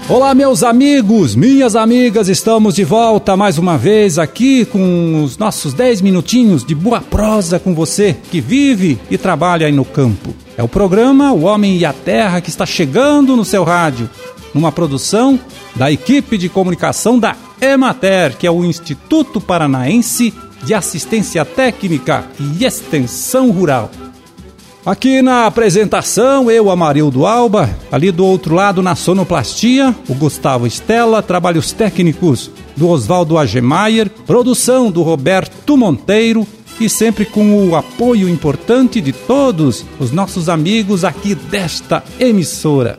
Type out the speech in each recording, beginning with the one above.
Olá, meus amigos, minhas amigas, estamos de volta mais uma vez aqui com os nossos 10 minutinhos de boa prosa com você que vive e trabalha aí no campo. É o programa O Homem e a Terra que está chegando no seu rádio, numa produção da equipe de comunicação da Emater, que é o Instituto Paranaense de Assistência Técnica e Extensão Rural. Aqui na apresentação, eu, Amarildo Alba, ali do outro lado na sonoplastia, o Gustavo Estela, trabalhos técnicos do Oswaldo Agemeyer, produção do Roberto Monteiro e sempre com o apoio importante de todos os nossos amigos aqui desta emissora.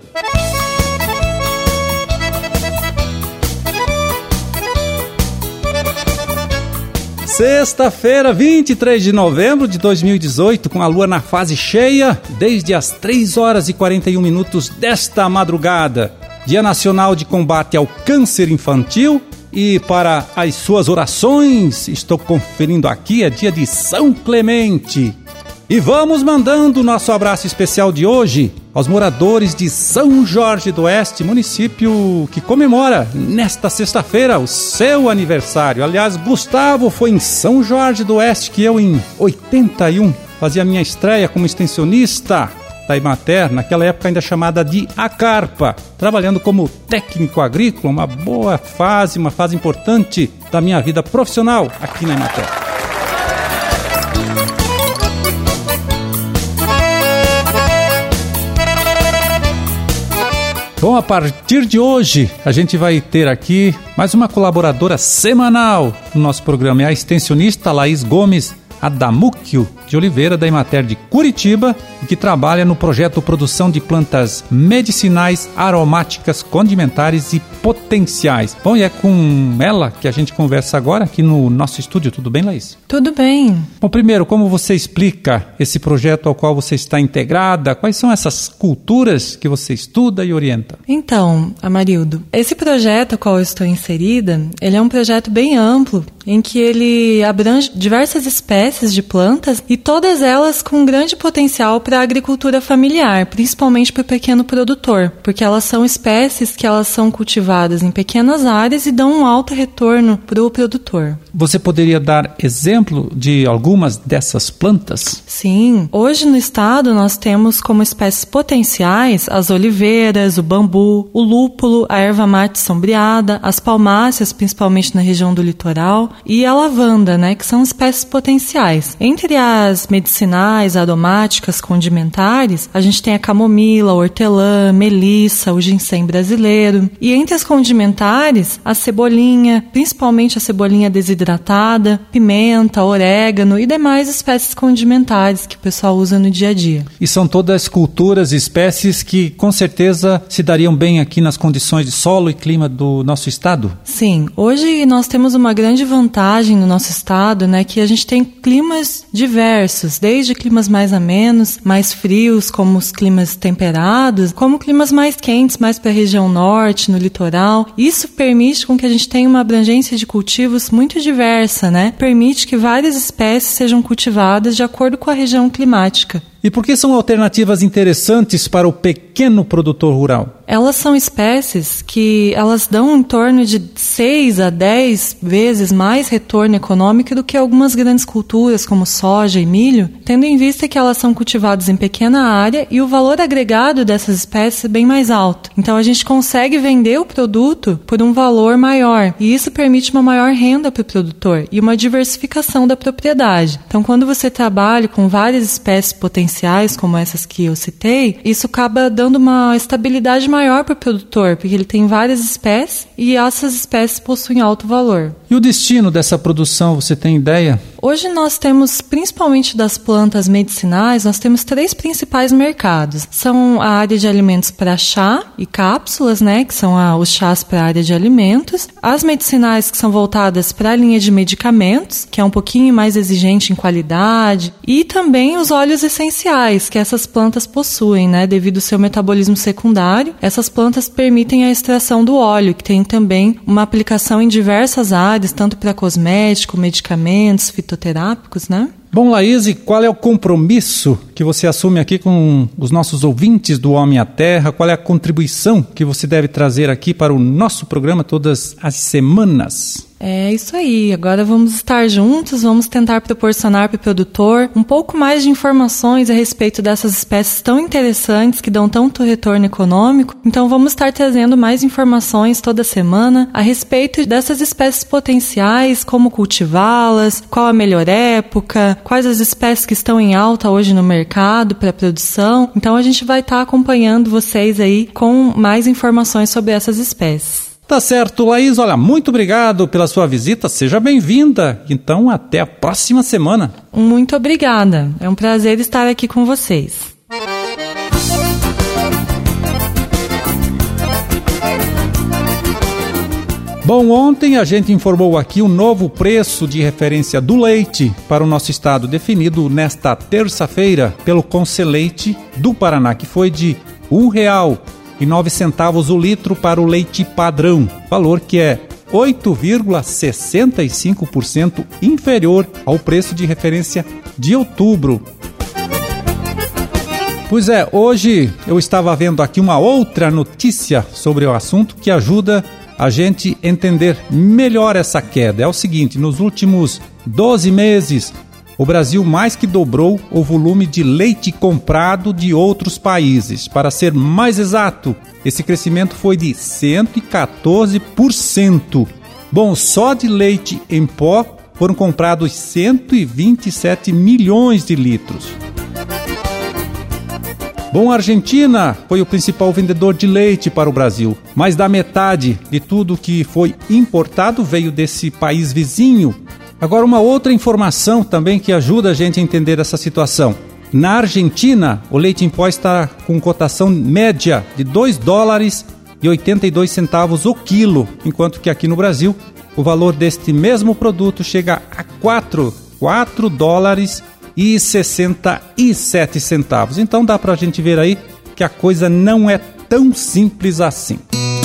Sexta-feira, 23 de novembro de 2018, com a lua na fase cheia, desde as 3 horas e 41 minutos desta madrugada. Dia Nacional de Combate ao Câncer Infantil e para as suas orações, estou conferindo aqui, é dia de São Clemente. E vamos mandando o nosso abraço especial de hoje aos moradores de São Jorge do Oeste, município que comemora nesta sexta-feira o seu aniversário. Aliás, Gustavo, foi em São Jorge do Oeste que eu, em 81, fazia minha estreia como extensionista da Emater, naquela época ainda chamada de Acarpa, trabalhando como técnico agrícola, uma boa fase, uma fase importante da minha vida profissional aqui na Emater. Bom, a partir de hoje, a gente vai ter aqui mais uma colaboradora semanal no nosso programa. É a extensionista Laís Gomes Adamúquio de Oliveira, da Emater de Curitiba, e que trabalha no projeto Produção de Plantas Medicinais, Aromáticas, Condimentares e Potenciais. Bom, e é com ela que a gente conversa agora aqui no nosso estúdio. Tudo bem, Laís? Tudo bem. Bom, primeiro, como você explica esse projeto ao qual você está integrada? Quais são essas culturas que você estuda e orienta? Então, Amarildo, esse projeto ao qual eu estou inserida, ele é um projeto bem amplo, em que ele abrange diversas espécies de plantas e todas elas com grande potencial para a agricultura familiar, principalmente para o pequeno produtor, porque elas são espécies que elas são cultivadas em pequenas áreas e dão um alto retorno para o produtor. Você poderia dar exemplo de algumas dessas plantas? Sim. Hoje no estado nós temos como espécies potenciais as oliveiras, o bambu, o lúpulo, a erva mate sombreada, as palmáceas, principalmente na região do litoral, e a lavanda, né, que são espécies potenciais. Entre as medicinais, aromáticas, condimentares, a gente tem a camomila, a hortelã, melissa, o ginseng brasileiro. E entre as condimentares, a cebolinha, principalmente a cebolinha desidratada, pimenta, orégano e demais espécies condimentares que o pessoal usa no dia a dia. E são todas culturas, espécies que com certeza se dariam bem aqui nas condições de solo e clima do nosso estado? Sim, hoje nós temos uma grande vantagem no nosso estado, né, que a gente tem climas diversos, desde climas mais amenos, mais frios, como os climas temperados, como climas mais quentes, mais para a região norte, no litoral. Isso permite com que a gente tenha uma abrangência de cultivos muito diversa, né? Permite que várias espécies sejam cultivadas de acordo com a região climática. E por que são alternativas interessantes para o pequeno produtor rural? Elas são espécies que elas dão em torno de 6 a 10 vezes mais retorno econômico do que algumas grandes culturas como soja e milho, tendo em vista que elas são cultivadas em pequena área e o valor agregado dessas espécies é bem mais alto. Então a gente consegue vender o produto por um valor maior e isso permite uma maior renda para o produtor e uma diversificação da propriedade. Então quando você trabalha com várias espécies potenciais como essas que eu citei, isso acaba dando uma estabilidade maior para o produtor, porque ele tem várias espécies e essas espécies possuem alto valor. E o destino dessa produção, você tem ideia? Hoje nós temos, principalmente das plantas medicinais, nós temos 3 principais mercados. São a área de alimentos para chá e cápsulas, né, que são os chás para a área de alimentos. As medicinais que são voltadas para a linha de medicamentos, que é um pouquinho mais exigente em qualidade. E também os óleos essenciais potenciais que essas plantas possuem, né? Devido ao seu metabolismo secundário, essas plantas permitem a extração do óleo, que tem também uma aplicação em diversas áreas, tanto para cosmético, medicamentos, fitoterápicos, né? Bom, Laís, qual é o compromisso que você assume aqui com os nossos ouvintes do Homem à Terra? Qual é a contribuição que você deve trazer aqui para o nosso programa todas as semanas? É isso aí, agora vamos estar juntos, vamos tentar proporcionar para o produtor um pouco mais de informações a respeito dessas espécies tão interessantes que dão tanto retorno econômico. Então vamos estar trazendo mais informações toda semana a respeito dessas espécies potenciais, como cultivá-las, qual a melhor época, quais as espécies que estão em alta hoje no mercado para produção. Então a gente vai estar acompanhando vocês aí com mais informações sobre essas espécies. Tá certo, Laís. Olha, muito obrigado pela sua visita. Seja bem-vinda. Então, até a próxima semana. Muito obrigada. É um prazer estar aqui com vocês. Bom, ontem a gente informou aqui o novo preço de referência do leite para o nosso estado, definido nesta terça-feira pelo Conselheite do Paraná, que foi de R$1,09 o litro para o leite padrão, valor que é 8,65% inferior ao preço de referência de outubro. Pois é, hoje eu estava vendo aqui uma outra notícia sobre o assunto que ajuda a gente entender melhor essa queda. É o seguinte, nos últimos 12 meses, o Brasil mais que dobrou o volume de leite comprado de outros países. Para ser mais exato, esse crescimento foi de 114%. Bom, só de leite em pó foram comprados 127 milhões de litros. Bom, a Argentina foi o principal vendedor de leite para o Brasil. Mais da metade de tudo que foi importado veio desse país vizinho. Agora, uma outra informação também que ajuda a gente a entender essa situação. Na Argentina, o leite em pó está com cotação média de $2,82 o quilo, enquanto que aqui no Brasil, o valor deste mesmo produto chega a $4,67. Então dá pra gente ver aí que a coisa não é tão simples assim.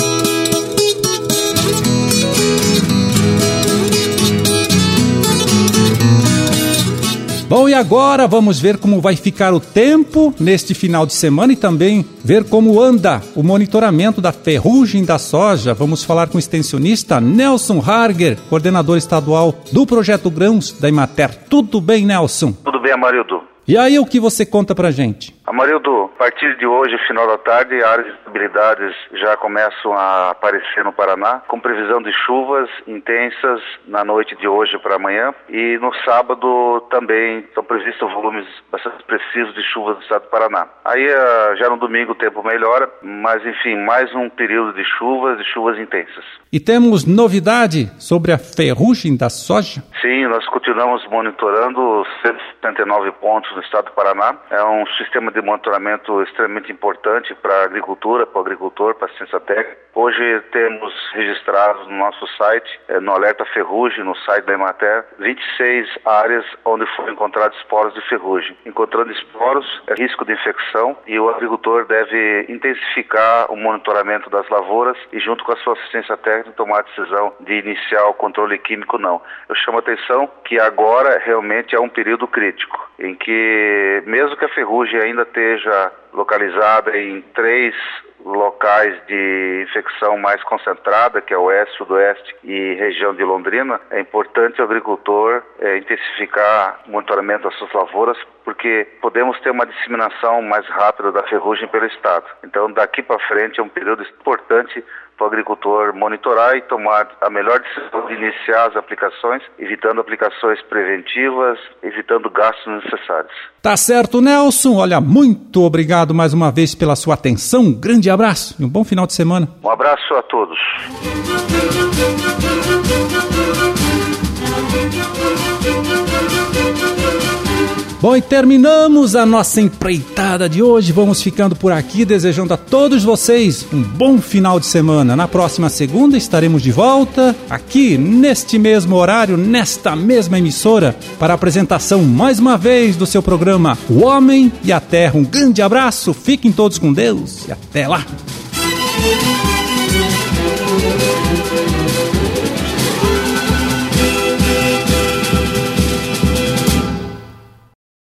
Bom, e agora vamos ver como vai ficar o tempo neste final de semana e também ver como anda o monitoramento da ferrugem da soja. Vamos falar com o extensionista Nelson Harger, coordenador estadual do Projeto Grãos da Emater. Tudo bem, Nelson? Tudo bem, Amarildo. E aí, o que você conta pra gente? Amarildo, a partir de hoje, final da tarde, áreas de instabilidades já começam a aparecer no Paraná, com previsão de chuvas intensas na noite de hoje para amanhã. E no sábado também estão previstos volumes bastante expressivos de chuvas do estado do Paraná. Aí já no domingo o tempo melhora, mas enfim, mais um período de chuvas intensas. E temos novidade sobre a ferrugem da soja? Sim, nós continuamos monitorando 179 pontos no estado do Paraná. É um sistema de monitoramento extremamente importante para a agricultura, para o agricultor, para a assistência técnica. Hoje temos registrados no nosso site, no Alerta Ferrugem, no site da Emater, 26 áreas onde foram encontrados esporos de ferrugem. Encontrando esporos, é risco de infecção e o agricultor deve intensificar o monitoramento das lavouras e, junto com a sua assistência técnica, tomar a decisão de iniciar o controle químico ou não. Eu chamo a atenção que agora realmente é um período crítico, em que, mesmo que a ferrugem ainda esteja localizada em 3 locais de infecção mais concentrada, que é o oeste, sudoeste e região de Londrina, é importante o agricultor intensificar o monitoramento das suas lavouras, porque podemos ter uma disseminação mais rápida da ferrugem pelo estado. Então, daqui para frente é um período importante para o agricultor monitorar e tomar a melhor decisão de iniciar as aplicações, evitando aplicações preventivas, evitando gastos necessários. Tá certo, Nelson. Olha, muito obrigado mais uma vez pela sua atenção. Um grande abraço e um bom final de semana. Um abraço a todos. Bom, e terminamos a nossa empreitada de hoje. Vamos ficando por aqui, desejando a todos vocês um bom final de semana. Na próxima segunda estaremos de volta, aqui neste mesmo horário, nesta mesma emissora, para a apresentação mais uma vez do seu programa O Homem e a Terra. Um grande abraço, fiquem todos com Deus e até lá!